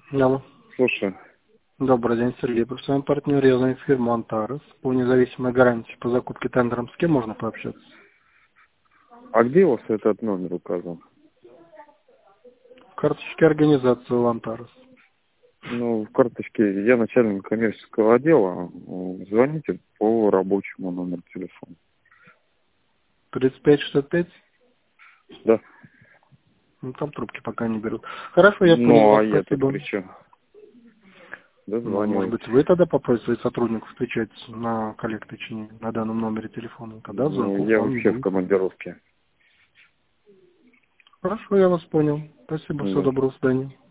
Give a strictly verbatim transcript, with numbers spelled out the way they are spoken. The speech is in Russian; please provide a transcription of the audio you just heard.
Алло. Слушай. Добрый день, Сергей. При своем партнере я звоню фирму Антарес по независимой гарантии по закупке тендером. С кем можно пообщаться? А где у вас этот номер указан? В карточке организации у Антарес. Ну, в карточке я начальник коммерческого отдела. Звоните по рабочему номеру телефона. тридцать пять шестьдесят пять? Да. Ну, там трубки пока не берут. Хорошо, я понял Ну, вас, а я тут спасибо. при чем? Ну, может быть, Дозванивайтесь. вы тогда попросите своих сотрудников встречать на коллекточине на данном номере телефона. Тогда Ну, звонков я вам не вообще в будет. командировке. Хорошо, я вас понял. Спасибо, всего Да. доброго, до свидания.